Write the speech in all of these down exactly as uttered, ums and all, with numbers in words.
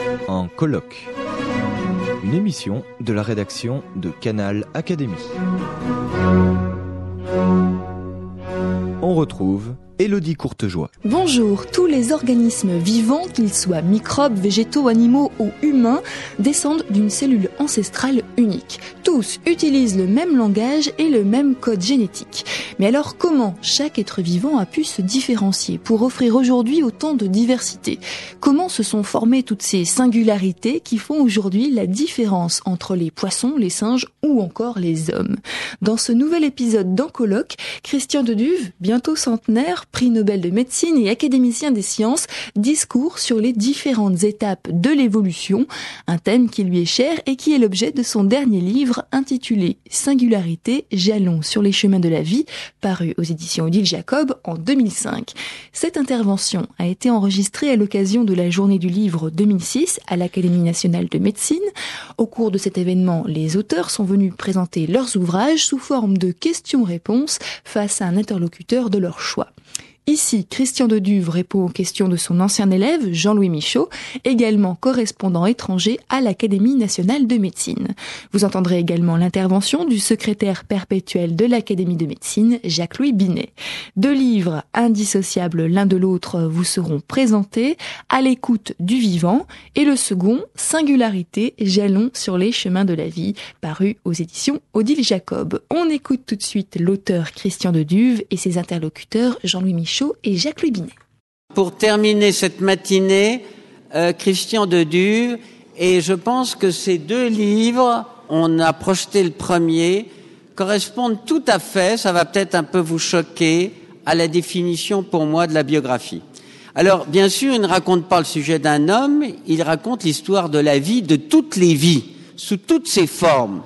En colloque. Une émission de la rédaction de Canal Académie. On retrouve Élodie Courtejoie. Bonjour, tous les organismes vivants, qu'ils soient microbes, végétaux, animaux ou humains, descendent d'une cellule ancestrale unique. Tous utilisent le même langage et le même code génétique. Mais alors comment chaque être vivant a pu se différencier pour offrir aujourd'hui autant de diversité? Comment se sont formées toutes ces singularités qui font aujourd'hui la différence entre les poissons, les singes ou encore les hommes? Dans ce nouvel épisode d'En colloque, Christian de Duve, bientôt centenaire, prix Nobel de médecine et académicien des sciences, discours sur les différentes étapes de l'évolution, un thème qui lui est cher et qui est l'objet de son dernier livre intitulé Singularité, jalons sur les chemins de la vie, paru aux éditions Odile Jacob en deux mille cinq. Cette intervention a été enregistrée à l'occasion de la Journée du livre deux mille six à l'Académie nationale de médecine. Au cours de cet événement, les auteurs sont venus présenter leurs ouvrages sous forme de questions-réponses face à un interlocuteur de leur choix. Ici, Christian de Duve répond aux questions de son ancien élève, Jean-Louis Michaud, également correspondant étranger à l'Académie nationale de médecine. Vous entendrez également l'intervention du secrétaire perpétuel de l'Académie de médecine, Jacques-Louis Binet. Deux livres indissociables l'un de l'autre vous seront présentés, À l'écoute du vivant, et le second, Singularité, jalons sur les chemins de la vie, paru aux éditions Odile Jacob. On écoute tout de suite l'auteur Christian de Duve et ses interlocuteurs Jean-Louis Michaud et Jacques-Louis Binet. Pour terminer cette matinée, euh, Christian de Duve, et je pense que ces deux livres, on a projeté le premier, correspondent tout à fait, ça va peut-être un peu vous choquer, à la définition pour moi de la biographie. Alors, bien sûr, il ne raconte pas le sujet d'un homme, il raconte l'histoire de la vie, de toutes les vies, sous toutes ses formes.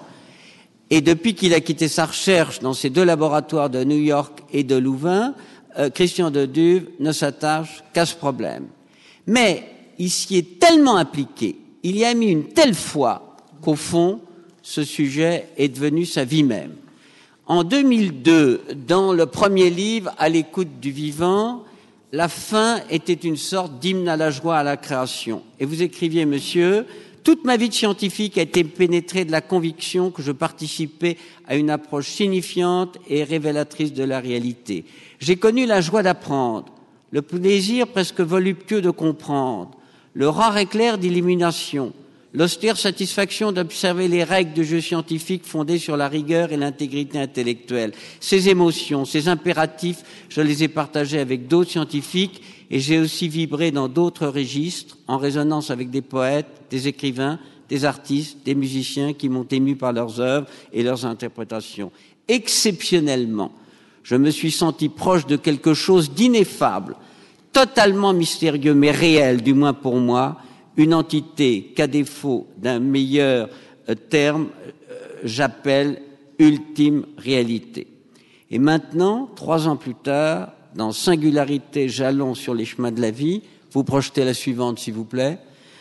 Et depuis qu'il a quitté sa recherche dans ces deux laboratoires de New York et de Louvain, Euh, Christian de Duve ne s'attache qu'à ce problème. Mais il s'y est tellement impliqué, il y a mis une telle foi qu'au fond, ce sujet est devenu sa vie même. En deux mille deux, dans le premier livre, À l'écoute du vivant, la fin était une sorte d'hymne à la joie, à la création. Et vous écriviez, monsieur, toute ma vie de scientifique a été pénétrée de la conviction que je participais à une approche signifiante et révélatrice de la réalité. J'ai connu la joie d'apprendre, le plaisir presque voluptueux de comprendre, le rare éclair d'illumination, l'austère satisfaction d'observer les règles de jeu scientifique fondées sur la rigueur et l'intégrité intellectuelle. Ces émotions, ces impératifs, je les ai partagés avec d'autres scientifiques et j'ai aussi vibré dans d'autres registres, en résonance avec des poètes, des écrivains, des artistes, des musiciens qui m'ont ému par leurs œuvres et leurs interprétations. Exceptionnellement, je me suis senti proche de quelque chose d'ineffable, totalement mystérieux mais réel, du moins pour moi, une entité qu'à défaut d'un meilleur euh, terme, euh, j'appelle ultime réalité. Et maintenant, trois ans plus tard, dans Singularité, jalons sur les chemins de la vie, vous projetez la suivante, s'il vous plaît.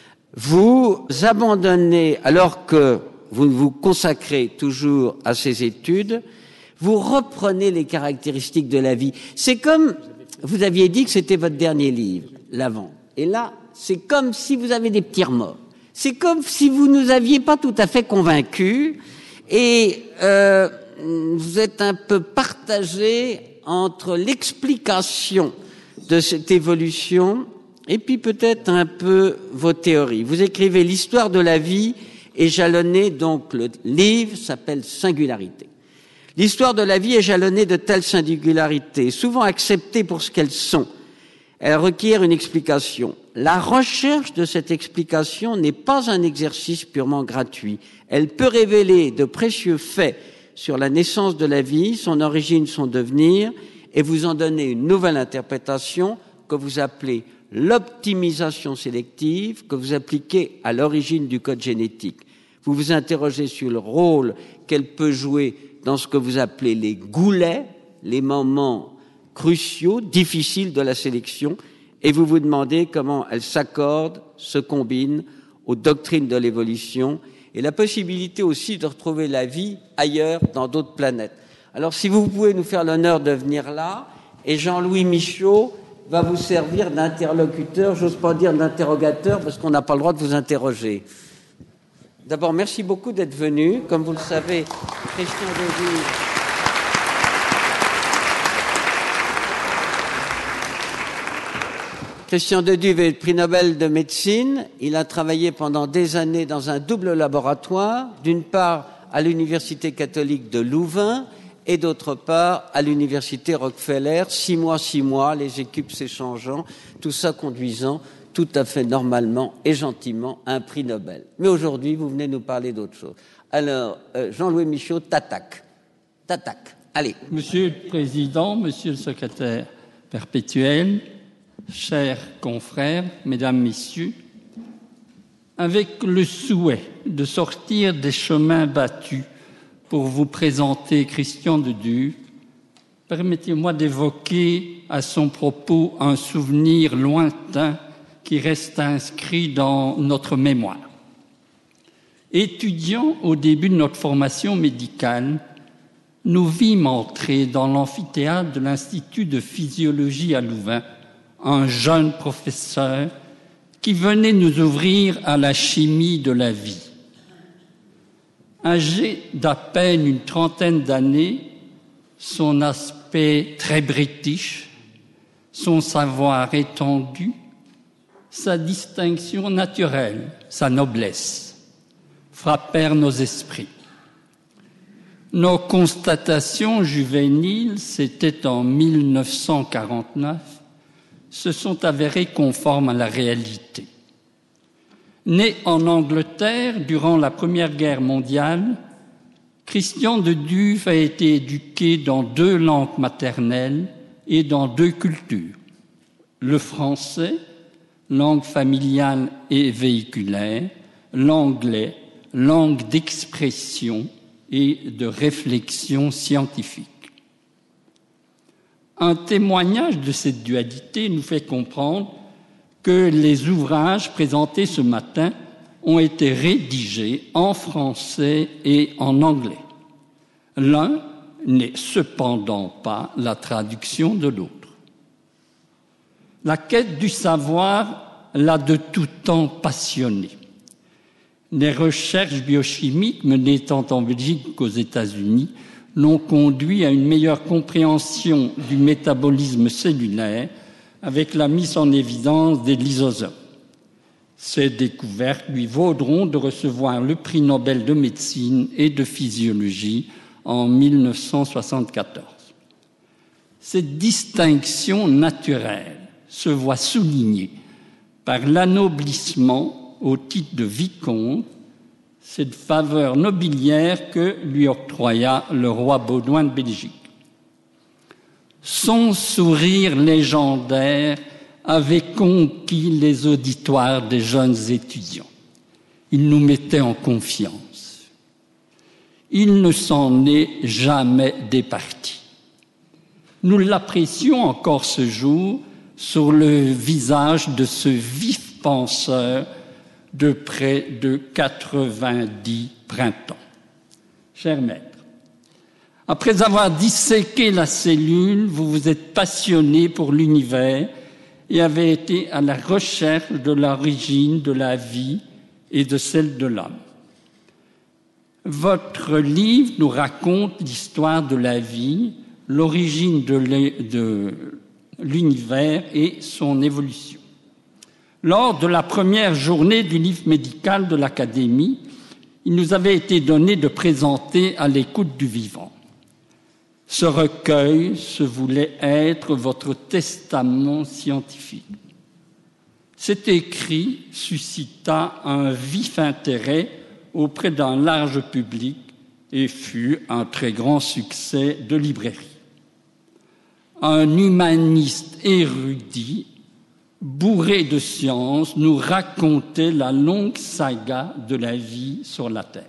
Vous abandonnez, alors que vous vous consacrez toujours à ces études, vous reprenez les caractéristiques de la vie. C'est comme, vous aviez dit que c'était votre dernier livre, l'avant. Et là, c'est comme si vous avez des petits remords. C'est comme si vous nous aviez pas tout à fait convaincus et euh, vous êtes un peu partagé entre l'explication de cette évolution et puis peut-être un peu vos théories. Vous écrivez l'histoire de la vie est jalonnée, donc le livre s'appelle Singularité. L'histoire de la vie est jalonnée de telles singularités, souvent acceptées pour ce qu'elles sont. Elle requiert une explication. La recherche de cette explication n'est pas un exercice purement gratuit. Elle peut révéler de précieux faits sur la naissance de la vie, son origine, son devenir, et vous en donner une nouvelle interprétation que vous appelez l'optimisation sélective, que vous appliquez à l'origine du code génétique. Vous vous interrogez sur le rôle qu'elle peut jouer dans ce que vous appelez les goulets, les moments cruciaux, difficiles de la sélection, et vous vous demandez comment elle s'accorde, se combine aux doctrines de l'évolution et la possibilité aussi de retrouver la vie ailleurs, dans d'autres planètes. Alors, si vous pouvez nous faire l'honneur de venir là, et Jean-Louis Michaud, va vous servir d'interlocuteur, j'ose pas dire d'interrogateur, parce qu'on n'a pas le droit de vous interroger. D'abord, merci beaucoup d'être venu. Comme vous le savez, Christian Deduve... Christian Deduve est prix Nobel de médecine. Il a travaillé pendant des années dans un double laboratoire, d'une part à l'Université catholique de Louvain et d'autre part à l'Université Rockefeller, six mois, six mois, les équipes s'échangeant, tout ça conduisant tout à fait normalement et gentiment à un prix Nobel. Mais aujourd'hui, vous venez nous parler d'autre chose. Alors, euh, Jean-Louis Michaud, t'attaque. T'attaque. Allez. Monsieur le Président, Monsieur le Secrétaire perpétuel, chers confrères, mesdames, messieurs, avec le souhait de sortir des chemins battus pour vous présenter Christian Deduve, permettez-moi d'évoquer à son propos un souvenir lointain qui reste inscrit dans notre mémoire. Étudiant au début de notre formation médicale, nous vîmes entrer dans l'amphithéâtre de l'Institut de physiologie à Louvain un jeune professeur qui venait nous ouvrir à la chimie de la vie. Âgé d'à peine une trentaine d'années, son aspect très british, son savoir étendu, sa distinction naturelle, sa noblesse, frappèrent nos esprits. Nos constatations juvéniles, c'était en mille neuf cent quarante-neuf, se sont avérées conformes à la réalité. Né en Angleterre durant la Première Guerre mondiale, Christian Deduve a été éduqué dans deux langues maternelles et dans deux cultures, le français, langue familiale et véhiculaire, l'anglais, langue d'expression et de réflexion scientifique. Un témoignage de cette dualité nous fait comprendre que les ouvrages présentés ce matin ont été rédigés en français et en anglais. L'un n'est cependant pas la traduction de l'autre. La quête du savoir l'a de tout temps passionné. Les recherches biochimiques menées tant en Belgique qu'aux États-Unis l'ont conduit à une meilleure compréhension du métabolisme cellulaire avec la mise en évidence des lysosomes. Ces découvertes lui vaudront de recevoir le prix Nobel de médecine et de physiologie en mille neuf cent soixante-quatorze. Cette distinction naturelle se voit soulignée par l'anoblissement au titre de vicomte, cette faveur nobiliaire que lui octroya le roi Baudouin de Belgique. Son sourire légendaire avait conquis les auditoires des jeunes étudiants. Il nous mettait en confiance. Il ne s'en est jamais départi. Nous l'apprécions encore ce jour sur le visage de ce vif penseur de près de quatre-vingt-dix printemps. Cher maître, après avoir disséqué la cellule, vous vous êtes passionné pour l'univers et avez été à la recherche de l'origine de la vie et de celle de l'homme. Votre livre nous raconte l'histoire de la vie, l'origine de l'univers et son évolution. Lors de la première journée du livre médical de l'Académie, il nous avait été donné de présenter À l'écoute du vivant. Ce recueil se voulait être votre testament scientifique. Cet écrit suscita un vif intérêt auprès d'un large public et fut un très grand succès de librairie. Un humaniste érudit bourré de science, nous racontait la longue saga de la vie sur la Terre.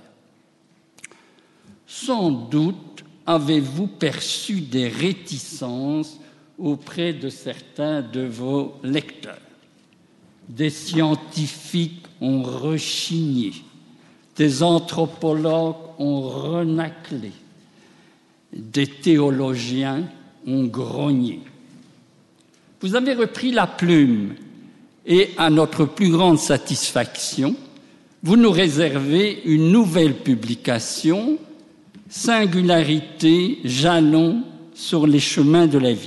Sans doute avez-vous perçu des réticences auprès de certains de vos lecteurs. Des scientifiques ont rechigné, des anthropologues ont renaclé, des théologiens ont grogné. vous avez repris la plume et, à notre plus grande satisfaction, vous nous réservez une nouvelle publication, Singularité, jalons sur les chemins de la vie.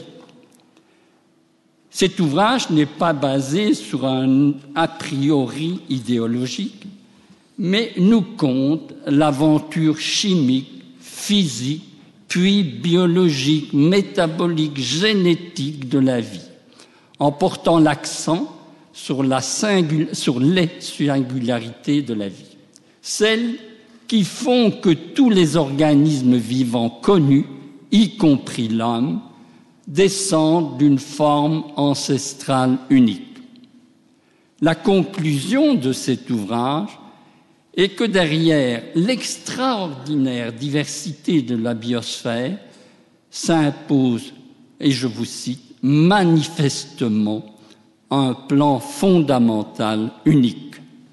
Cet ouvrage n'est pas basé sur un a priori idéologique, mais nous conte l'aventure chimique, physique, puis biologique, métabolique, génétique de la vie, en portant l'accent sur, la singul- sur les singularités de la vie, celles qui font que tous les organismes vivants connus, y compris l'homme, descendent d'une forme ancestrale unique. La conclusion de cet ouvrage est que derrière l'extraordinaire diversité de la biosphère s'impose, et je vous cite, manifestement un plan fondamental unique.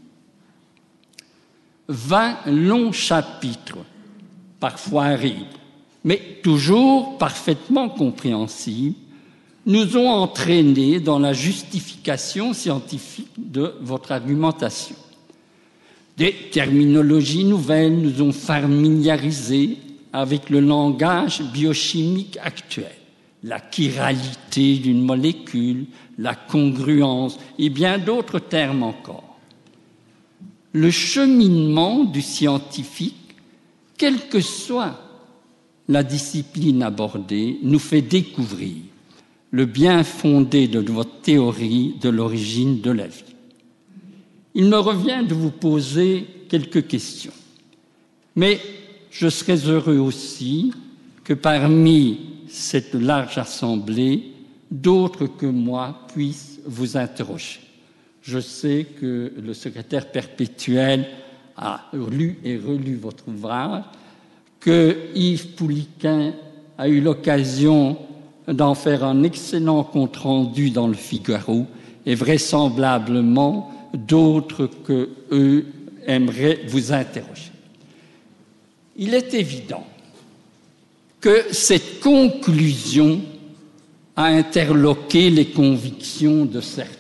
Vingt longs chapitres, parfois arides, mais toujours parfaitement compréhensibles, nous ont entraînés dans la justification scientifique de votre argumentation. Des terminologies nouvelles nous ont familiarisés avec le langage biochimique actuel, la chiralité d'une molécule, la congruence et bien d'autres termes encore. Le cheminement du scientifique, quelle que soit la discipline abordée, nous fait découvrir le bien fondé de votre théorie de l'origine de la vie. Il me revient de vous poser quelques questions, mais je serais heureux aussi que parmi cette large assemblée, d'autres que moi puissent vous interroger. Je sais que le secrétaire perpétuel a lu et relu votre ouvrage, que Yves Pouliquin a eu l'occasion d'en faire un excellent compte-rendu dans le Figaro, et vraisemblablement d'autres que eux aimeraient vous interroger. Il est évident que cette conclusion a interloqué les convictions de certains.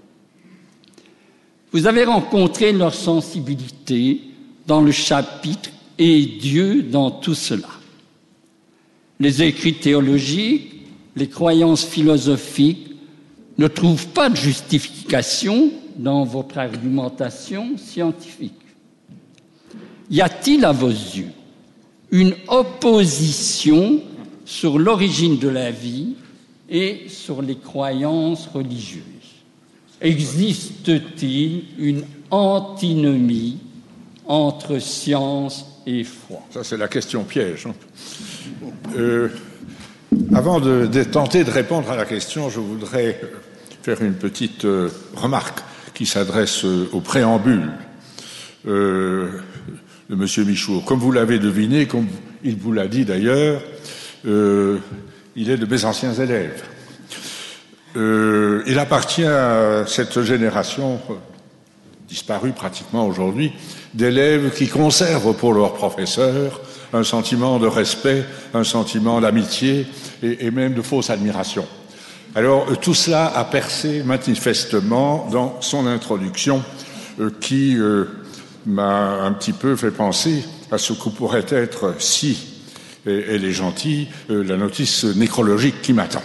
Vous avez rencontré leur sensibilité dans le chapitre « Et Dieu dans tout cela ». Les écrits théologiques, les croyances philosophiques ne trouvent pas de justification dans votre argumentation scientifique. Y a-t-il à vos yeux une opposition sur l'origine de la vie et sur les croyances religieuses? Existe-t-il une antinomie entre science et foi? Ça, c'est la question piège. Hein. Euh, avant de, de tenter de répondre à la question, je voudrais faire une petite euh, remarque qui s'adresse euh, au préambule euh, de M. Michour. Comme vous l'avez deviné, comme il vous l'a dit d'ailleurs, euh, il est de mes anciens élèves. Euh, il appartient à cette génération, euh, disparue pratiquement aujourd'hui, d'élèves qui conservent pour leurs professeurs un sentiment de respect, un sentiment d'amitié et, et même de fausse admiration. Alors, euh, tout cela a percé manifestement dans son introduction euh, qui euh, m'a un petit peu fait penser à ce que pourrait être, si et, elle est gentille, euh, la notice nécrologique qui m'attend.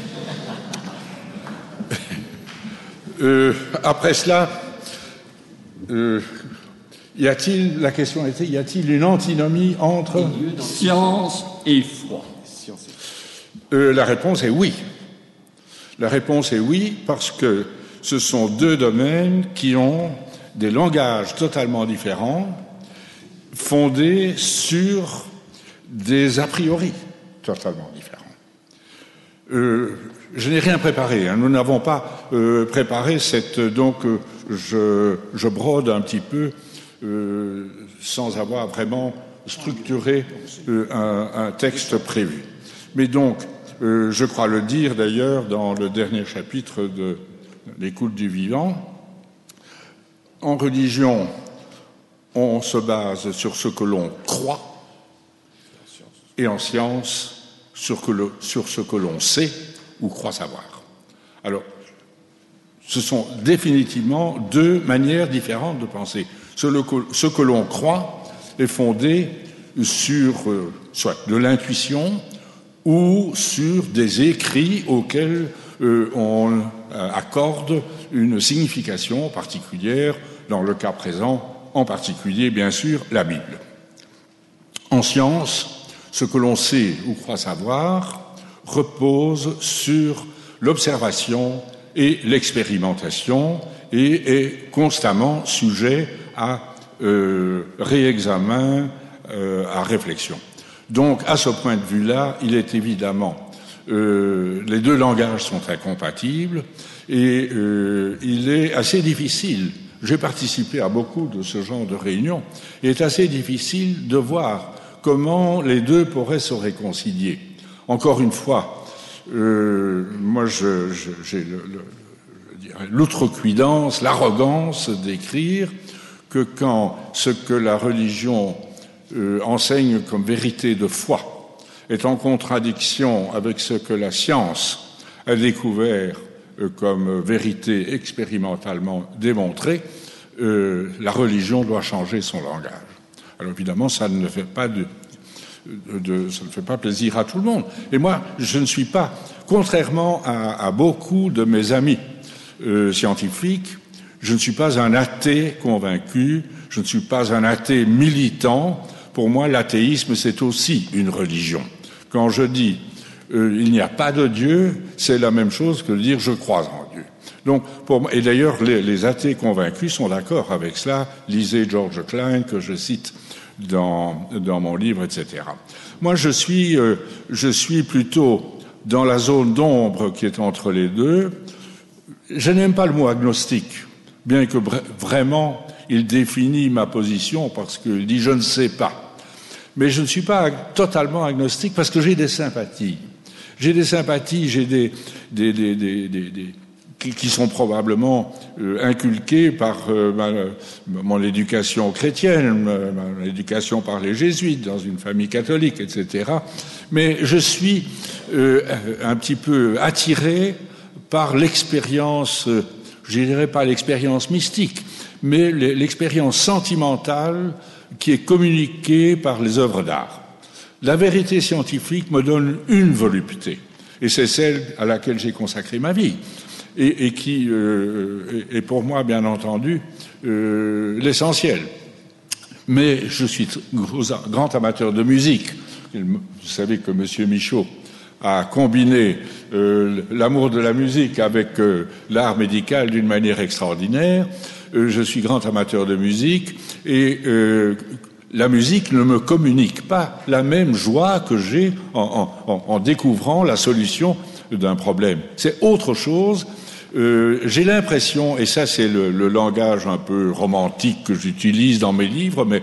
Euh, après cela, euh, y a-t-il, la question était, y a-t-il une antinomie entre science et foi? euh, La réponse est oui. La réponse est oui, parce que ce sont deux domaines qui ont des langages totalement différents, fondés sur des a priori totalement différents. Euh, je n'ai rien préparé, hein. Nous n'avons pas euh, préparé cette... Donc, euh, je, je brode un petit peu euh, sans avoir vraiment structuré euh, un, un texte prévu. Mais donc, euh, je crois le dire d'ailleurs dans le dernier chapitre de l'Écoute du vivant, en religion, on se base sur ce que l'on croit, et en science, sur, que le, sur ce que l'on sait ou croit savoir. Alors, ce sont définitivement deux manières différentes de penser. Ce, le, ce que l'on croit est fondé sur euh, soit de l'intuition ou sur des écrits auxquels euh, on euh, accorde une signification particulière, dans le cas présent, en particulier, bien sûr, la Bible. En science, ce que l'on sait ou croit savoir repose sur l'observation et l'expérimentation et est constamment sujet à euh, réexamen, euh, à réflexion. Donc, à ce point de vue-là, il est évidemment, euh, les deux langages sont incompatibles et euh, il est assez difficile, j'ai participé à beaucoup de ce genre de réunions, il est assez difficile de voir comment les deux pourraient se réconcilier. Encore une fois, euh, moi je, je, j'ai le, le, je dirais, l'outrecuidance, l'arrogance d'écrire que quand ce que la religion euh, enseigne comme vérité de foi est en contradiction avec ce que la science a découvert euh, comme vérité expérimentalement démontrée, euh, la religion doit changer son langage. Alors évidemment, ça ne fait pas de, de, de, ça ne fait pas plaisir à tout le monde. Et moi, je ne suis pas, contrairement à, à beaucoup de mes amis euh, scientifiques, je ne suis pas un athée convaincu, je ne suis pas un athée militant. Pour moi, l'athéisme, c'est aussi une religion. Quand je dis euh, il n'y a pas de Dieu, c'est la même chose que de dire je crois en Dieu. Donc, pour moi, et d'ailleurs, les, les athées convaincus sont d'accord avec cela. Lisez George Klein, que je cite dans, dans mon livre, et cetera. Moi, je suis, euh, je suis plutôt dans la zone d'ombre qui est entre les deux. Je n'aime pas le mot agnostique, bien que vra- vraiment il définit ma position parce qu'il dit je ne sais pas. Mais je ne suis pas totalement agnostique parce que j'ai des sympathies. J'ai des sympathies, j'ai des, des, des, des, des, des qui, qui sont probablement euh, inculquées par euh, ma, mon éducation chrétienne, ma, mon éducation par les jésuites dans une famille catholique, et cetera. Mais je suis euh, un petit peu attiré par l'expérience, euh, je dirais pas l'expérience mystique, mais l'expérience sentimentale qui est communiquée par les œuvres d'art. La vérité scientifique me donne une volupté, et c'est celle à laquelle j'ai consacré ma vie, et, et qui euh, est pour moi, bien entendu, euh, l'essentiel. Mais je suis grand amateur de musique. Vous savez que M. Michaud a combiné euh, l'amour de la musique avec euh, l'art médical d'une manière extraordinaire. Euh, je suis grand amateur de musique et euh, la musique ne me communique pas la même joie que j'ai en, en, en découvrant la solution d'un problème. C'est autre chose. Euh, j'ai l'impression, et ça c'est le, le langage un peu romantique que j'utilise dans mes livres, mais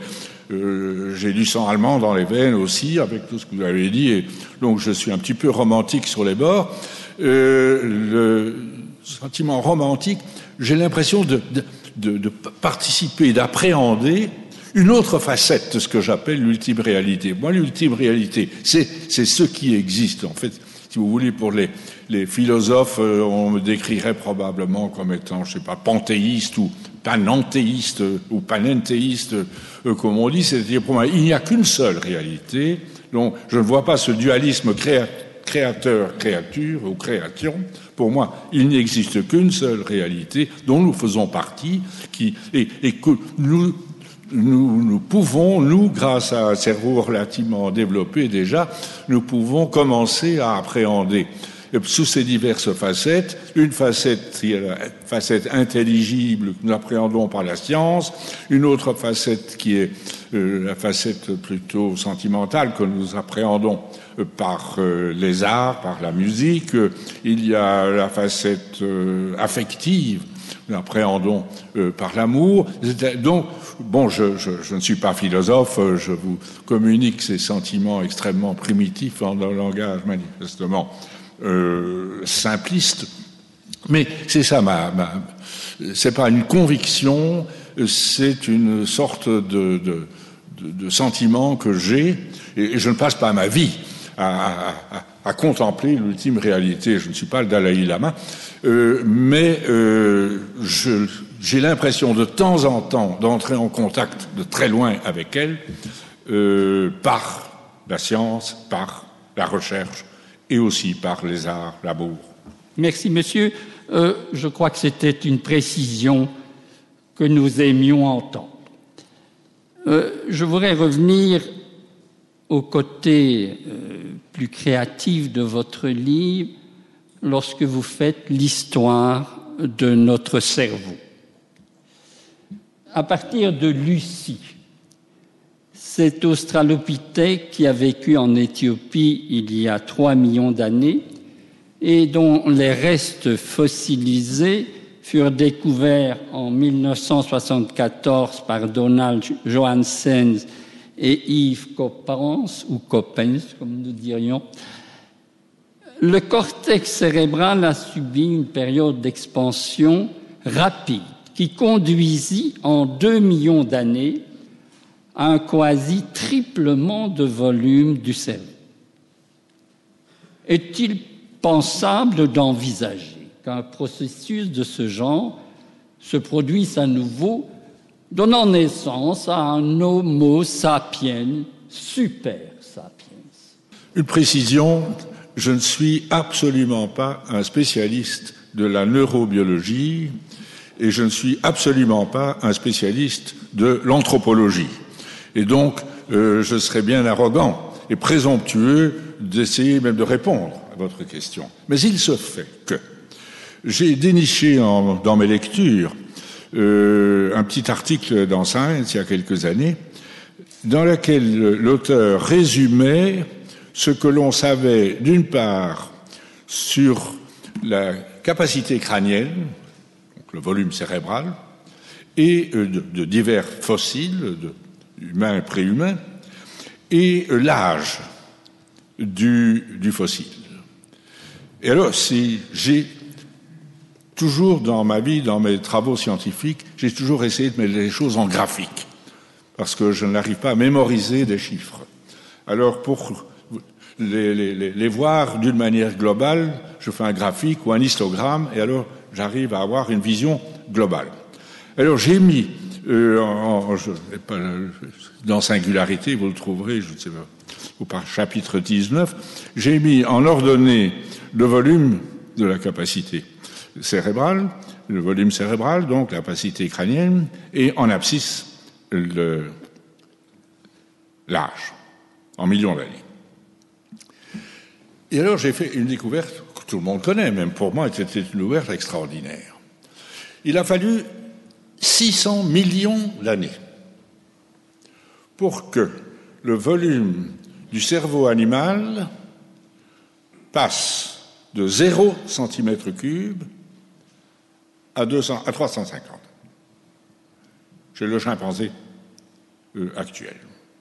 euh, j'ai du sang allemand dans les veines aussi, avec tout ce que vous avez dit, et donc je suis un petit peu romantique sur les bords. Euh, le sentiment romantique, j'ai l'impression de, de, de, de participer, d'appréhender une autre facette de ce que j'appelle l'ultime réalité. Moi, l'ultime réalité, c'est, c'est ce qui existe, en fait. Si vous voulez, pour les, les philosophes, euh, on me décrirait probablement comme étant, je sais pas, panthéiste ou panenthéiste euh, ou panenthéiste, euh, comme on dit. C'est-à-dire, pour moi, il n'y a qu'une seule réalité. Donc, je ne vois pas ce dualisme créa- créateur-créature ou création. Pour moi, il n'existe qu'une seule réalité dont nous faisons partie, qui, et, et que nous, Nous, nous pouvons, nous, grâce à un cerveau relativement développé déjà, nous pouvons commencer à appréhender sous ces diverses facettes, une facette qui est la facette intelligible que nous appréhendons par la science, une autre facette qui est euh, la facette plutôt sentimentale que nous appréhendons euh, par euh, les arts, par la musique. Euh, il y a la facette euh, affective, nous appréhendons euh, par l'amour. Donc, bon, je, je, je ne suis pas philosophe, je vous communique ces sentiments extrêmement primitifs en un langage manifestement euh, simpliste, mais c'est ça, ma, ma, c'est pas une conviction, c'est une sorte de, de, de, de sentiment que j'ai, et, et je ne passe pas ma vie à, à, à contempler l'ultime réalité. Je ne suis pas le Dalai Lama, euh, mais euh, je, j'ai l'impression de temps en temps d'entrer en contact de très loin avec elle, euh, par la science, par la recherche et aussi par les arts, l'amour. Merci, monsieur. Euh, je crois que c'était une précision que nous aimions entendre. Euh, je voudrais revenir au côté euh, plus créatif de votre livre lorsque vous faites l'histoire de notre cerveau. À partir de Lucie, cet australopithèque qui a vécu en Éthiopie il y a trois millions d'années et dont les restes fossilisés furent découverts en mille neuf cent soixante-quatorze par Donald Johansen et Yves Coppens, ou Coppens, comme nous dirions. Le cortex cérébral a subi une période d'expansion rapide qui conduisit en deux millions d'années à un quasi-triplement de volume du cerveau. Est-il pensable d'envisager qu'un processus de ce genre se produise à nouveau, donnant naissance à un Homo sapiens, super sapiens? Une précision, je ne suis absolument pas un spécialiste de la neurobiologie et je ne suis absolument pas un spécialiste de l'anthropologie. Et donc, euh, je serais bien arrogant et présomptueux d'essayer même de répondre à votre question. Mais il se fait que j'ai déniché en, dans mes lectures euh, un petit article dans Science il y a quelques années dans lequel l'auteur résumait ce que l'on savait d'une part sur la capacité crânienne, donc le volume cérébral, et euh, de, de divers fossiles, de, humains et préhumains, et euh, l'âge du, du fossile. Et alors, si j'ai toujours dans ma vie, dans mes travaux scientifiques, j'ai toujours essayé de mettre les choses en graphique, parce que je n'arrive pas à mémoriser des chiffres. Alors, pour les, les, les voir d'une manière globale, je fais un graphique ou un histogramme, et alors j'arrive à avoir une vision globale. Alors, j'ai mis, euh, en, je, pas, dans Singularité, vous le trouverez, je ne sais pas, ou par chapitre dix-neuf, j'ai mis en ordonnée le volume de la capacité cérébrale, le volume cérébral, donc la capacité crânienne, et en abscisse, le, l'âge, en millions d'années. Et alors j'ai fait une découverte que tout le monde connaît, même pour moi, c'était une découverte extraordinaire. Il a fallu six cents millions d'années pour que le volume du cerveau animal passe de zéro centimètre cube à, deux cents, à trois cent cinquante chez le chimpanzé euh, actuel.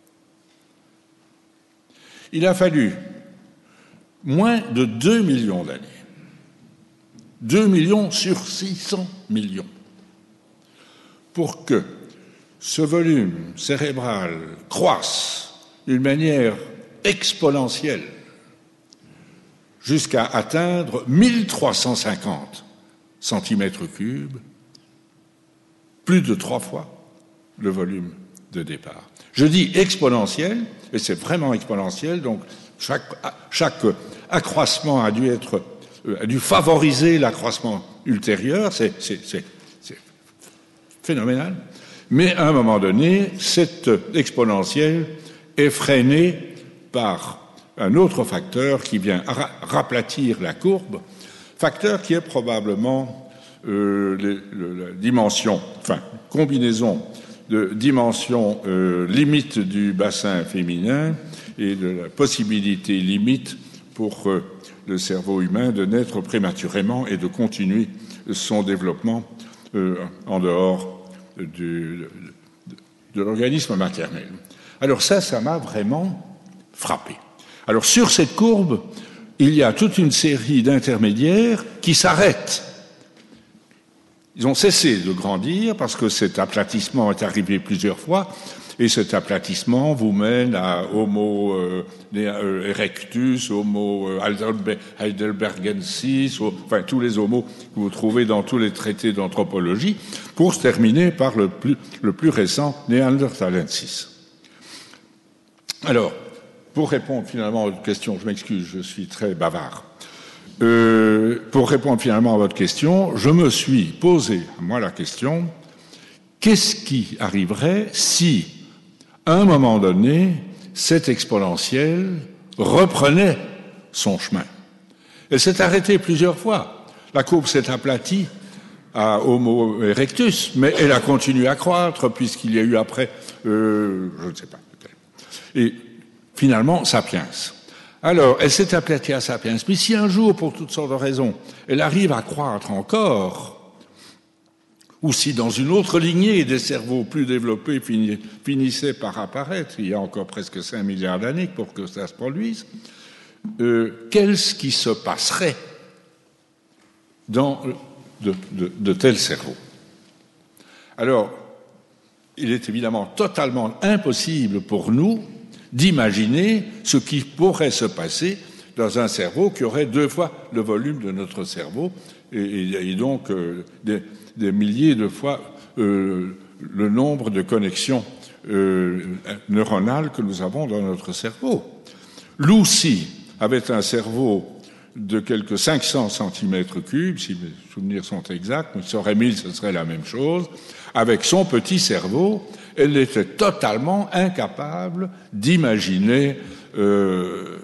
Il a fallu moins de deux millions d'années, deux millions sur six cents millions, pour que ce volume cérébral croisse d'une manière exponentielle jusqu'à atteindre mille trois cent cinquante centimètres cubes, plus de trois fois le volume de départ. Je dis exponentiel, et c'est vraiment exponentiel, donc chaque, chaque accroissement a dû être, a dû favoriser l'accroissement ultérieur, c'est, c'est, c'est, c'est phénoménal, mais à un moment donné, cette exponentielle est freinée par un autre facteur qui vient ra- raplatir la courbe, facteur qui est probablement euh, les, le, la dimension, enfin, combinaison de dimension euh, limite du bassin féminin et de la possibilité limite pour euh, le cerveau humain de naître prématurément et de continuer son développement euh, en dehors du, de, de l'organisme maternel. Alors ça, ça m'a vraiment frappé. Alors sur cette courbe, il y a toute une série d'intermédiaires qui s'arrêtent Ils ont cessé de grandir parce que cet aplatissement est arrivé plusieurs fois. Et cet aplatissement vous mène à Homo euh, erectus, Homo heidelbergensis, enfin tous les homos que vous trouvez dans tous les traités d'anthropologie, pour se terminer par le plus, le plus récent Neanderthalensis. Alors, pour répondre finalement à votre question, je m'excuse, je suis très bavard. Euh, pour répondre finalement à votre question, je me suis posé, moi, la question, qu'est-ce qui arriverait si, à un moment donné, cette exponentielle reprenait son chemin? Elle s'est arrêtée plusieurs fois. La courbe s'est aplatie à Homo erectus, mais elle a continué à croître puisqu'il y a eu après, euh, je ne sais pas, peut-être. Et finalement, Sapiens. Alors, elle s'est aplatie à Sapiens, mais si un jour, pour toutes sortes de raisons, elle arrive à croître encore, ou si dans une autre lignée des cerveaux plus développés finissaient par apparaître, il y a encore presque cinq milliards d'années pour que ça se produise, euh, qu'est-ce qui se passerait dans de, de, de tels cerveaux? Alors, il est évidemment totalement impossible pour nous d'imaginer ce qui pourrait se passer dans un cerveau qui aurait deux fois le volume de notre cerveau, et, et, et donc euh, des, des milliers de fois euh, le nombre de connexions euh, neuronales que nous avons dans notre cerveau. Lucy avait un cerveau de quelques cinq cents centimètres cubes, si mes souvenirs sont exacts, mais sur Émile, ce serait la même chose. Avec son petit cerveau, elle était totalement incapable d'imaginer, euh,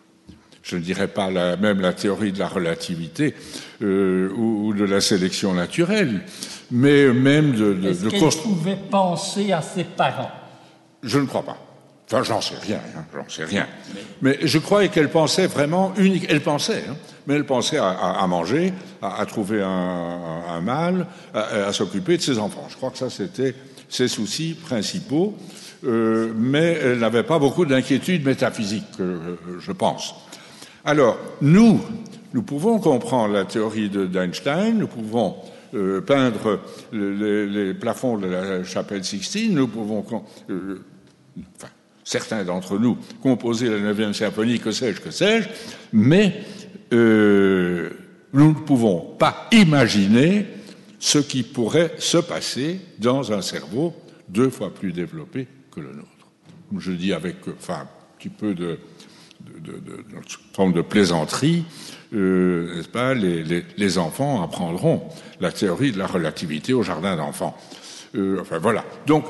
je ne dirais pas la, même la théorie de la relativité euh, ou, ou de la sélection naturelle, mais même de... de Est-ce de qu'elle const... pouvait penser à ses parents? Je ne crois pas. Enfin, j'en sais rien, hein, j'en sais rien. Mais je crois qu'elle pensait vraiment unique. Elle pensait, hein, mais elle pensait à, à, à manger, à, à trouver un, un, un mâle, à, à s'occuper de ses enfants. Je crois que ça, c'était ses soucis principaux. Euh, mais elle n'avait pas beaucoup d'inquiétudes métaphysiques, euh, je pense. Alors, nous, nous pouvons comprendre la théorie de, d'Einstein, nous pouvons euh, peindre les, les plafonds de la chapelle Sixtine, nous pouvons... Euh, enfin, certains d'entre nous composer la neuvième symphonie, que sais-je, que sais-je, mais euh, nous ne pouvons pas imaginer ce qui pourrait se passer dans un cerveau deux fois plus développé que le nôtre. Comme je dis avec, enfin, un petit peu de, de, de, de, de forme de plaisanterie, euh, n'est-ce pas, les, les, les enfants apprendront la théorie de la relativité au jardin d'enfants. Euh, enfin, voilà. Donc,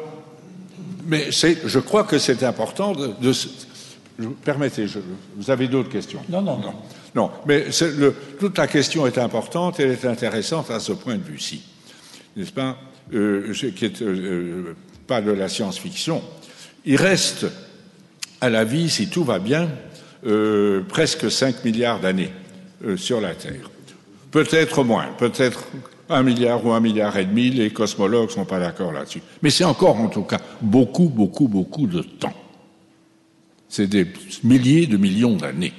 mais c'est, je crois que c'est important de... de je, permettez, je, vous avez d'autres questions? Non, non, non. Non, non mais c'est le, toute la question est importante, elle est intéressante à ce point de vue-ci. N'est-ce pas euh, qui est euh, pas de la science-fiction. Il reste à la vie, si tout va bien, euh, presque cinq milliards d'années euh, sur la Terre. Peut-être moins, peut-être... Un milliard ou un milliard et demi, les cosmologues ne sont pas d'accord là-dessus. Mais c'est encore, en tout cas, beaucoup, beaucoup, beaucoup de temps. C'est des milliers de millions d'années.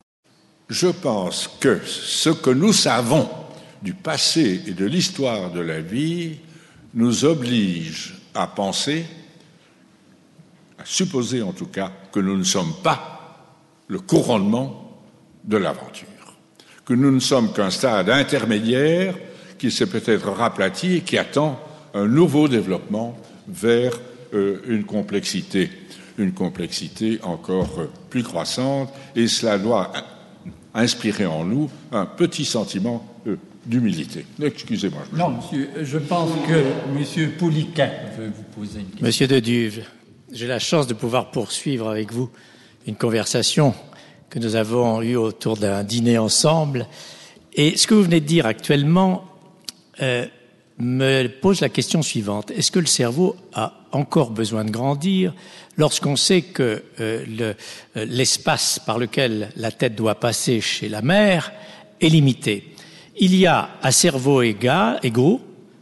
Je pense que ce que nous savons du passé et de l'histoire de la vie nous oblige à penser, à supposer en tout cas, que nous ne sommes pas le couronnement de l'aventure, que nous ne sommes qu'un stade intermédiaire qui s'est peut-être raplati et qui attend un nouveau développement vers euh, une complexité, une complexité encore euh, plus croissante, et cela doit inspirer en nous un petit sentiment euh, d'humilité. Excusez-moi. Je non, monsieur, je pense que monsieur Pouliquen veut vous poser une question. Monsieur de Duve, j'ai la chance de pouvoir poursuivre avec vous une conversation que nous avons eue autour d'un dîner ensemble, et ce que vous venez de dire actuellement Euh, me pose la question suivante. Est-ce que le cerveau a encore besoin de grandir lorsqu'on sait que euh, le, euh, l'espace par lequel la tête doit passer chez la mère est limité? Il y a à cerveau égal, égaux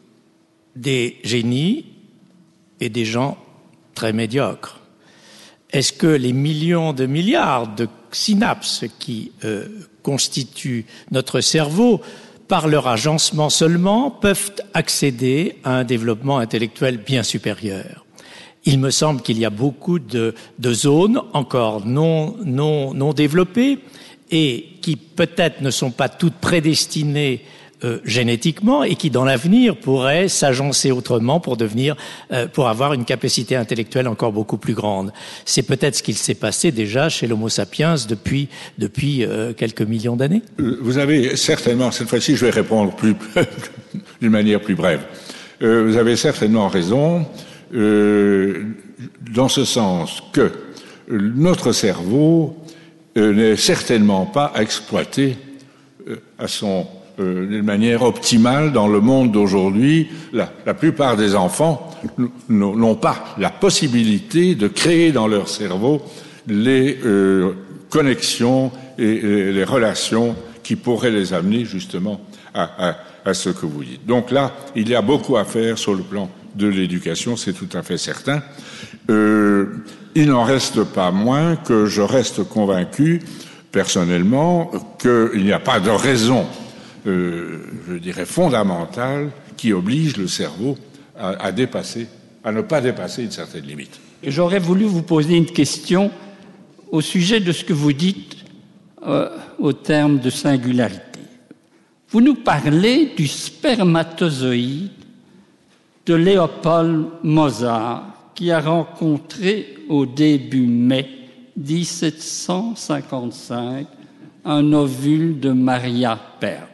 des génies et des gens très médiocres. Est-ce que les millions de milliards de synapses qui euh, constituent notre cerveau par leur agencement seulement, peuvent accéder à un développement intellectuel bien supérieur. Il me semble qu'il y a beaucoup de, de zones encore non, non, non développées et qui peut-être ne sont pas toutes prédestinées euh, génétiquement et qui, dans l'avenir, pourraient s'agencer autrement pour devenir, euh, pour avoir une capacité intellectuelle encore beaucoup plus grande. C'est peut-être ce qu'il s'est passé déjà chez l'Homo sapiens depuis, depuis euh, quelques millions d'années. Vous avez certainement, cette fois-ci, je vais répondre plus, d'une manière plus brève. Euh, vous avez certainement raison, euh, dans ce sens que notre cerveau euh, n'est certainement pas exploité euh, à son euh, d'une manière optimale dans le monde d'aujourd'hui. La, la plupart des enfants n'ont pas la possibilité de créer dans leur cerveau les euh, connexions et, et les relations qui pourraient les amener justement à, à, à ce que vous dites. Donc là, il y a beaucoup à faire sur le plan de l'éducation, c'est tout à fait certain. Euh, il n'en reste pas moins que je reste convaincu, personnellement, qu'il n'y a pas de raison, euh, je dirais, fondamentale qui oblige le cerveau à, à dépasser, à ne pas dépasser une certaine limite. Et j'aurais voulu vous poser une question au sujet de ce que vous dites euh, au terme de singularité. Vous nous parlez du spermatozoïde de Léopold Mozart, qui a rencontré au début mai dix-sept cent cinquante-cinq un ovule de Maria Perl.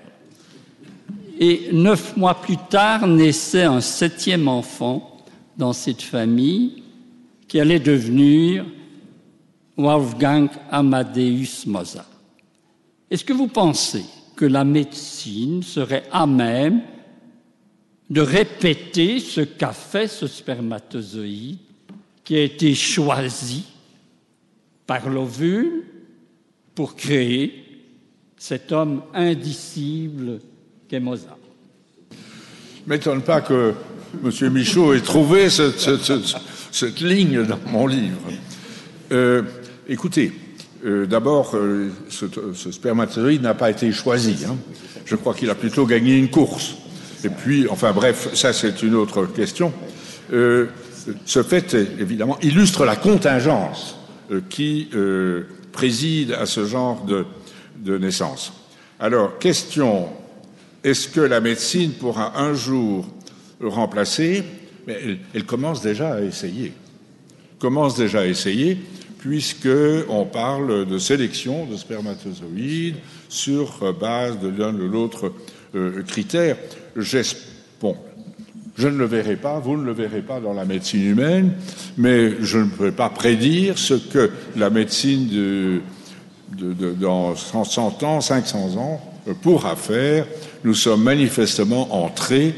Et neuf mois plus tard, naissait un septième enfant dans cette famille qui allait devenir Wolfgang Amadeus Mozart. Est-ce que vous pensez que la médecine serait à même de répéter ce qu'a fait ce spermatozoïde qui a été choisi par l'ovule pour créer cet homme indicible qu'est Mozart? M'étonne pas que M. Michaud ait trouvé cette, cette, cette, cette ligne dans mon livre. Euh, écoutez, euh, d'abord, euh, ce, ce spermatozoïde n'a pas été choisi. Hein. Je crois qu'il a plutôt gagné une course. Et puis, enfin bref, ça c'est une autre question. Euh, ce fait, évidemment, illustre la contingence euh, qui euh, préside à ce genre de, de naissance. Alors, question, est-ce que la médecine pourra un jour le remplacer? Mais elle, elle commence déjà à essayer. Commence déjà à essayer, puisqu'on parle de sélection de spermatozoïdes sur base de l'un de l'autre euh, critère. Bon, je ne le verrai pas, vous ne le verrez pas dans la médecine humaine, mais je ne peux pas prédire ce que la médecine de, de, de, dans cent ans, cinq cents ans pourra faire. Nous sommes manifestement entrés,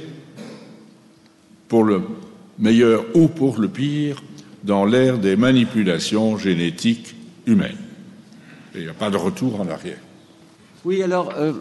pour le meilleur ou pour le pire, dans l'ère des manipulations génétiques humaines. Et il n'y a pas de retour en arrière. Oui, alors... Euh...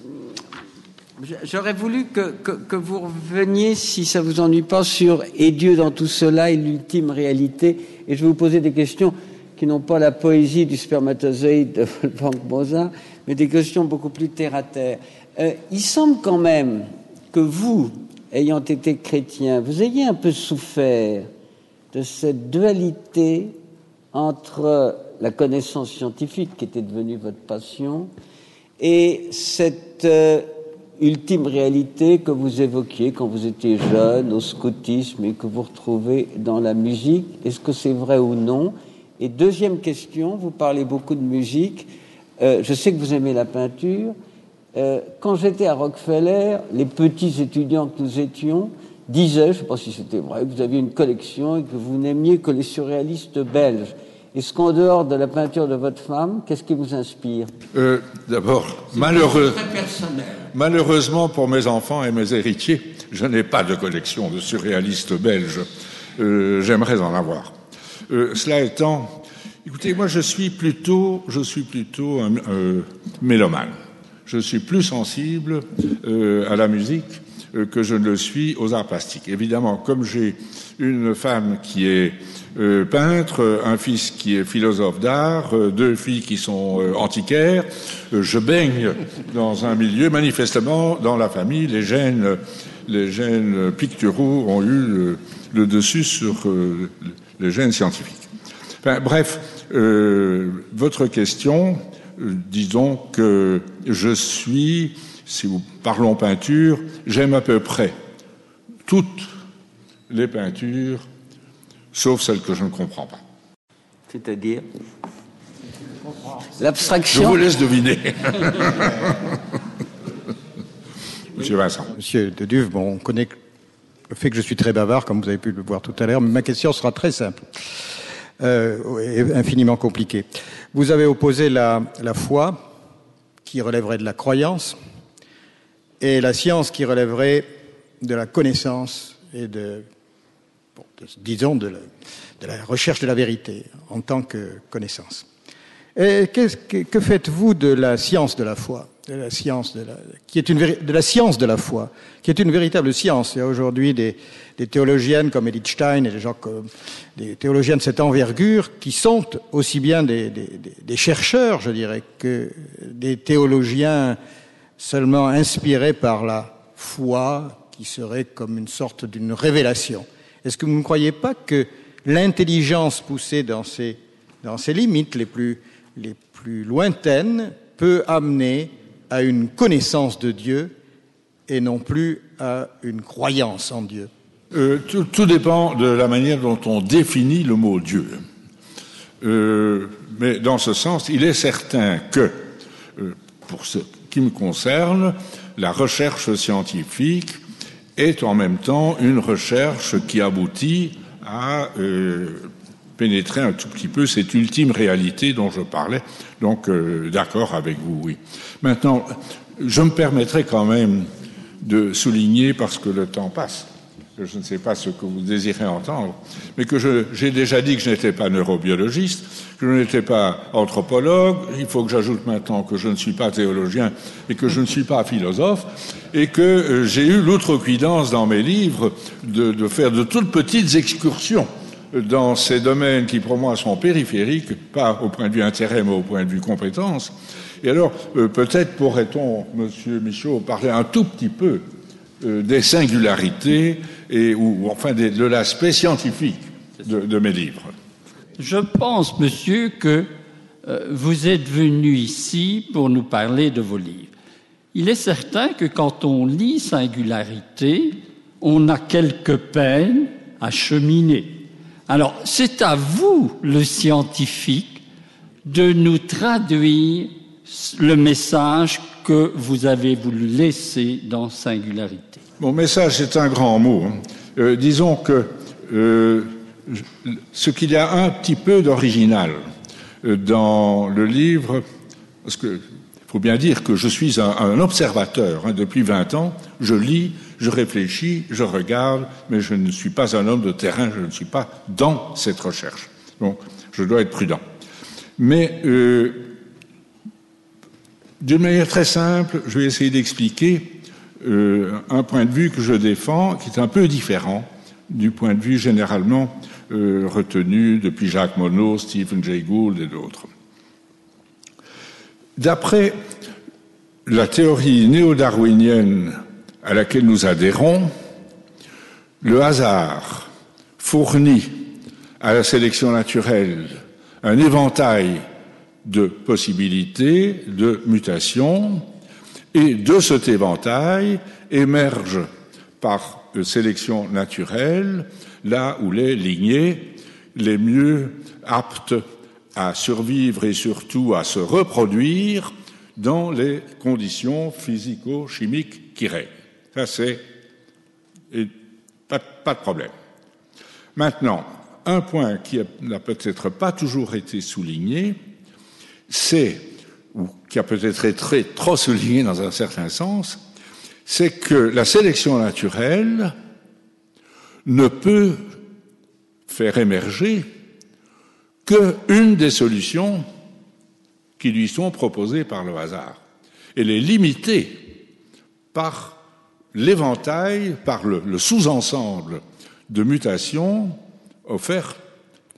J'aurais voulu que, que, que vous reveniez, si ça vous ennuie pas, sur « Et Dieu dans tout cela » et l'ultime réalité. Et je vais vous poser des questions qui n'ont pas la poésie du spermatozoïde de Wolfgang Mozart, mais des questions beaucoup plus terre-à-terre. Euh, il semble quand même que vous, ayant été chrétien, vous ayez un peu souffert de cette dualité entre la connaissance scientifique, qui était devenue votre passion, et cette... Euh, ultime réalité que vous évoquiez quand vous étiez jeune, au scoutisme, et que vous retrouvez dans la musique. Est-ce que c'est vrai ou non? Et deuxième question, vous parlez beaucoup de musique. Euh, je sais que vous aimez la peinture. Euh, quand j'étais à Rockefeller, les petits étudiants que nous étions disaient, je ne sais pas si c'était vrai, que vous aviez une collection et que vous n'aimiez que les surréalistes belges. Est-ce qu'en dehors de la peinture de votre femme, qu'est-ce qui vous inspire? euh, D'abord, malheureux, malheureusement pour mes enfants et mes héritiers, je n'ai pas de collection de surréalistes belges. Euh, j'aimerais en avoir. Euh, cela étant, écoutez, moi je suis plutôt, je suis plutôt un euh, mélomane. Je suis plus sensible euh, à la musique euh, que je ne le suis aux arts plastiques. Évidemment, comme j'ai une femme qui est euh, peintre, un fils qui est philosophe d'art, euh, deux filles qui sont euh, antiquaires. Euh, je baigne dans un milieu, manifestement, dans la famille, les gènes, les gènes picturaux ont eu le, le dessus sur euh, les gènes scientifiques. Enfin, bref, euh, votre question, euh, disons que je suis, si nous parlons peinture, j'aime à peu près toutes les peintures, sauf celles que je ne comprends pas. C'est-à-dire l'abstraction. Je vous laisse deviner. Monsieur Vincent. Monsieur de Duve, bon, on connaît le fait que je suis très bavard, comme vous avez pu le voir tout à l'heure, mais ma question sera très simple euh, et infiniment compliquée. Vous avez opposé la, la foi, qui relèverait de la croyance, et la science qui relèverait de la connaissance et de, bon, de disons, de la, de la recherche de la vérité en tant que connaissance. Et que, que faites-vous de la science de la foi, de la science de la, qui est une de la science de la foi, qui est une véritable science? Il y a aujourd'hui des, des théologiennes comme Edith Stein et des gens comme des théologiennes de cette envergure qui sont aussi bien des, des, des chercheurs, je dirais, que des théologiens seulement inspirés par la foi, qui serait comme une sorte d'une révélation. Est-ce que vous ne croyez pas que l'intelligence poussée dans ses, dans ses limites les plus, les plus lointaines peut amener à une connaissance de Dieu et non plus à une croyance en Dieu? euh, tout, tout dépend de la manière dont on définit le mot Dieu. Euh, mais dans ce sens, il est certain que, euh, pour ce qui me concerne, la recherche scientifique est en même temps une recherche qui aboutit à euh, pénétrer un tout petit peu cette ultime réalité dont je parlais. Donc, euh, d'accord avec vous, oui. Maintenant, je me permettrai quand même de souligner, parce que le temps passe, que je ne sais pas ce que vous désirez entendre, mais que je, j'ai déjà dit que je n'étais pas neurobiologiste, que je n'étais pas anthropologue, il faut que j'ajoute maintenant que je ne suis pas théologien et que je ne suis pas philosophe, et que euh, j'ai eu l'outrecuidance dans mes livres de, de faire de toutes petites excursions dans ces domaines qui pour moi sont périphériques, pas au point de vue intérêt mais au point de vue compétence. Et alors, euh, peut-être pourrait-on, Monsieur Michaud, parler un tout petit peu euh, des singularités et ou enfin des, de l'aspect scientifique de, de mes livres. Je pense, monsieur, que euh, vous êtes venu ici pour nous parler de vos livres. Il est certain que quand on lit Singularité, on a quelques peines à cheminer. Alors, c'est à vous, le scientifique, de nous traduire le message que vous avez voulu laisser dans Singularité. Mon message, c'est un grand mot. Hein. Euh, disons que euh, ce qu'il y a un petit peu d'original euh, dans le livre, parce que il faut bien dire que je suis un, un observateur. Hein, depuis vingt ans, je lis, je réfléchis, je regarde, mais je ne suis pas un homme de terrain, je ne suis pas dans cette recherche. Donc, je dois être prudent. Mais, euh, d'une manière très simple, je vais essayer d'expliquer euh, un point de vue que je défends, qui est un peu différent du point de vue généralement euh, retenu depuis Jacques Monod, Stephen Jay Gould et d'autres. D'après la théorie néo-darwinienne à laquelle nous adhérons, le hasard fournit à la sélection naturelle un éventail de possibilités, de mutations, et de cet éventail émerge par sélection naturelle là où les lignées les mieux aptes à survivre et surtout à se reproduire dans les conditions physico-chimiques qui règnent. Ça, c'est et pas, pas de problème. Maintenant, un point qui n'a peut-être pas toujours été souligné, c'est, ou qui a peut-être été trop souligné dans un certain sens, c'est que la sélection naturelle ne peut faire émerger qu'une des solutions qui lui sont proposées par le hasard. Elle est limitée par l'éventail, par le, le sous-ensemble de mutations offertes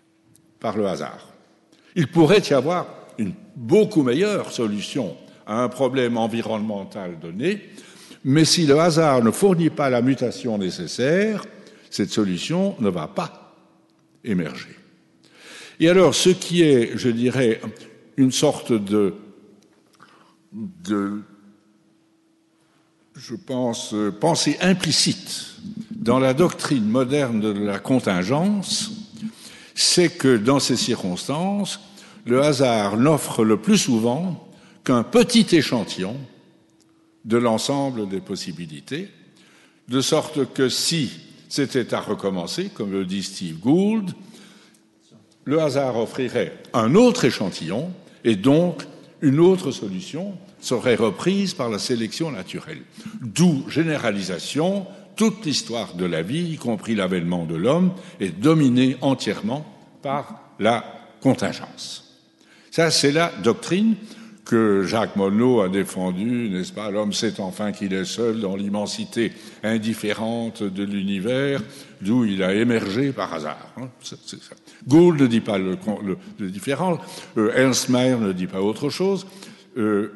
par le hasard. Il pourrait y avoir une beaucoup meilleure solution à un problème environnemental donné, mais si le hasard ne fournit pas la mutation nécessaire, cette solution ne va pas émerger. Et alors, ce qui est, je dirais, une sorte de, de je pense, pensée implicite dans la doctrine moderne de la contingence, c'est que dans ces circonstances, le hasard n'offre le plus souvent qu'un petit échantillon de l'ensemble des possibilités, de sorte que si c'était à recommencer, comme le dit Steve Gould, le hasard offrirait un autre échantillon et donc une autre solution serait reprise par la sélection naturelle. D'où généralisation, toute l'histoire de la vie, y compris l'avènement de l'homme, est dominée entièrement par la contingence. Ça, c'est la doctrine que Jacques Monod a défendue, n'est-ce pas? L'homme sait enfin qu'il est seul dans l'immensité indifférente de l'univers, d'où il a émergé par hasard. Hein, c'est, c'est ça. Gould ne dit pas le, le, le différent, euh, Ernst Mayr ne dit pas autre chose. Euh,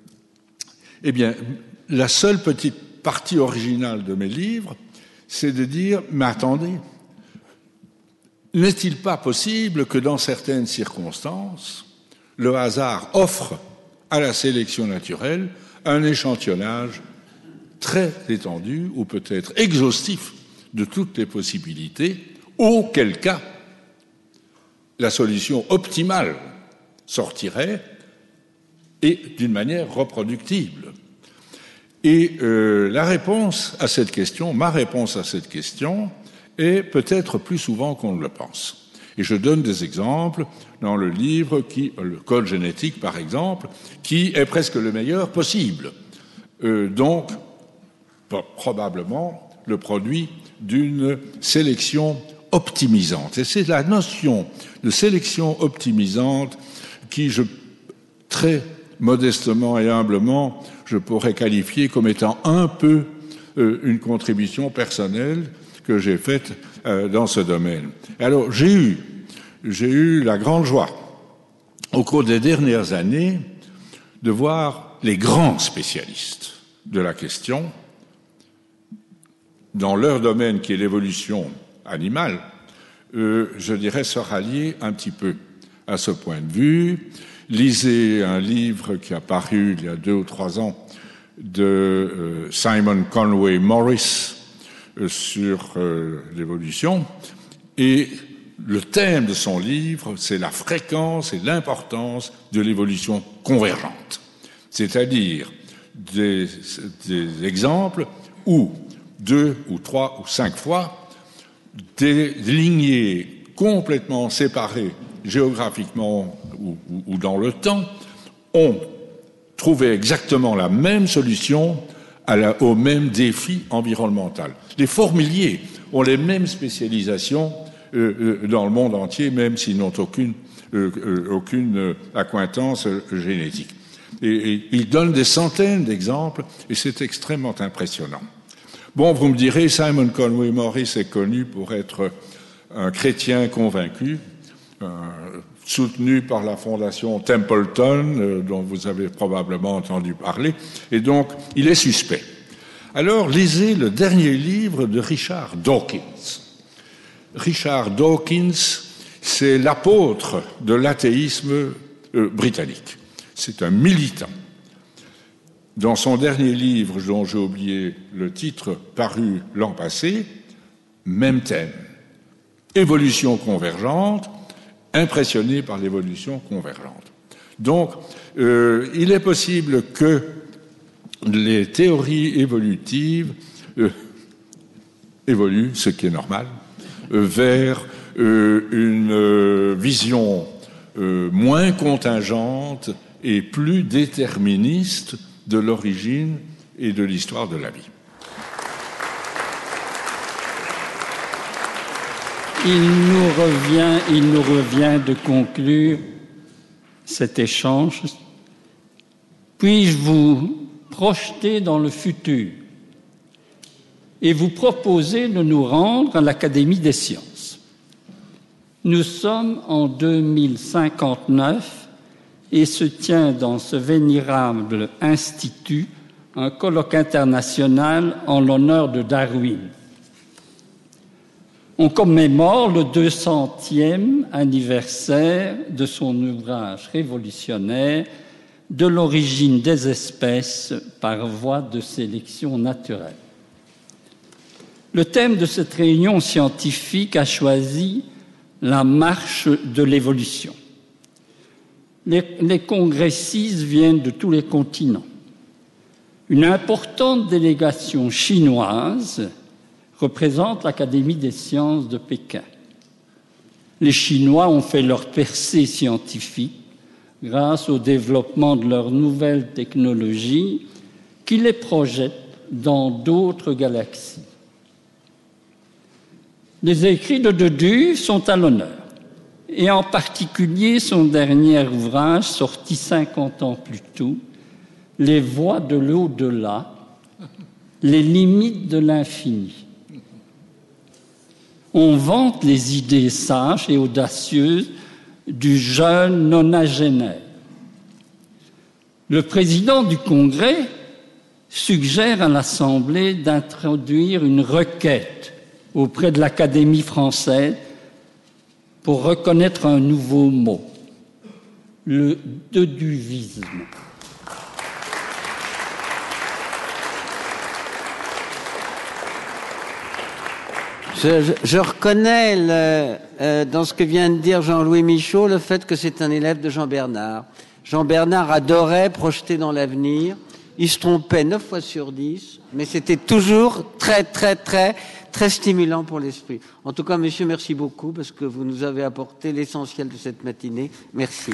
eh bien, la seule petite partie originale de mes livres, c'est de dire, mais attendez, n'est-il pas possible que dans certaines circonstances, le hasard offre à la sélection naturelle un échantillonnage très étendu ou peut-être exhaustif de toutes les possibilités, auquel cas la solution optimale sortirait et d'une manière reproductible. Et euh, la réponse à cette question, ma réponse à cette question, est peut-être plus souvent qu'on ne le pense. Et je donne des exemples dans le livre, qui, le code génétique par exemple, qui est presque le meilleur possible. Euh, donc, probablement le produit d'une sélection optimisante. Et c'est la notion de sélection optimisante qui, je, très modestement et humblement, je pourrais qualifier comme étant un peu euh, une contribution personnelle que j'ai faite euh, dans ce domaine. Alors, j'ai eu, j'ai eu la grande joie, au cours des dernières années, de voir les grands spécialistes de la question, dans leur domaine qui est l'évolution animale, euh, je dirais se rallier un petit peu à ce point de vue. Lisez un livre qui a paru il y a deux ou trois ans de euh, Simon Conway Morris euh, sur euh, l'évolution. Et le thème de son livre, c'est la fréquence et l'importance de l'évolution convergente. C'est-à-dire des, des exemples où deux ou trois ou cinq fois des lignées complètement séparées géographiquement ou, ou, ou dans le temps ont trouvé exactement la même solution à la, au même défi environnemental. Les fourmiliers ont les mêmes spécialisations euh, euh, dans le monde entier, même s'ils n'ont aucune, euh, euh, aucune euh, accointance euh, génétique. Et, et ils donnent des centaines d'exemples et c'est extrêmement impressionnant. Bon, vous me direz, Simon Conway Morris est connu pour être un chrétien convaincu, euh, soutenu par la fondation Templeton, euh, dont vous avez probablement entendu parler, et donc il est suspect. Alors, lisez le dernier livre de Richard Dawkins. Richard Dawkins, c'est l'apôtre de l'athéisme euh, britannique. C'est un militant. Dans son dernier livre, dont j'ai oublié le titre, paru l'an passé, même thème. Évolution convergente, impressionné par l'évolution convergente. Donc, euh, il est possible que les théories évolutives euh, évoluent, ce qui est normal, euh, vers euh, une euh, vision euh, moins contingente et plus déterministe de l'origine et de l'histoire de la vie. Il nous revient, il nous revient de conclure cet échange. Puis-je vous projeter dans le futur et vous proposer de nous rendre à l'Académie des sciences. Nous sommes en deux mille cinquante-neuf et se tient dans ce vénérable institut un colloque international en l'honneur de Darwin. On commémore le deux centième anniversaire de son ouvrage révolutionnaire « De l'origine des espèces par voie de sélection naturelle ». Le thème de cette réunion scientifique a choisi la marche de l'évolution. Les, les congressistes viennent de tous les continents. Une importante délégation chinoise représente l'Académie des sciences de Pékin. Les Chinois ont fait leur percée scientifique grâce au développement de leurs nouvelles technologies qui les projettent dans d'autres galaxies. Les écrits de De Duve sont à l'honneur, et en particulier son dernier ouvrage, sorti cinquante ans plus tôt, « Les voies de l'au-delà, les limites de l'infini ». On vante les idées sages et audacieuses du jeune nonagénaire. Le président du Congrès suggère à l'Assemblée d'introduire une requête auprès de l'Académie française pour reconnaître un nouveau mot, le deduvisme. Je, je, je reconnais le, euh, dans ce que vient de dire Jean-Louis Michaud le fait que c'est un élève de Jean Bernard. Jean Bernard adorait projeter dans l'avenir. Il se trompait neuf fois sur dix, mais c'était toujours très, très, très, très stimulant pour l'esprit. En tout cas, monsieur, merci beaucoup parce que vous nous avez apporté l'essentiel de cette matinée. Merci.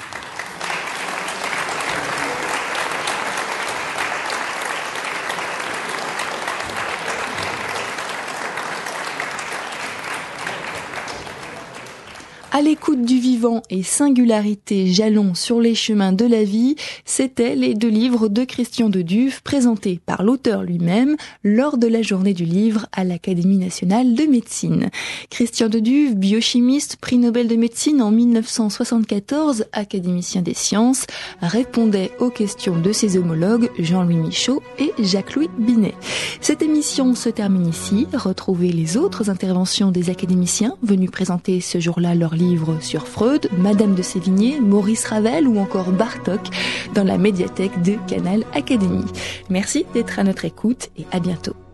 À l'écoute du vivant et singularité jalons sur les chemins de la vie, c'étaient les deux livres de Christian de Duve présentés par l'auteur lui-même lors de la journée du livre à l'Académie nationale de médecine. Christian de Duve, biochimiste, prix Nobel de médecine en mille neuf cent soixante-quatorze, académicien des sciences, répondait aux questions de ses homologues Jean-Louis Michaud et Jacques-Louis Binet. Cette émission se termine ici. Retrouvez les autres interventions des académiciens venus présenter ce jour-là leur livres sur Freud, Madame de Sévigné, Maurice Ravel ou encore Bartók dans la médiathèque de Canal Académie. Merci d'être à notre écoute et à bientôt.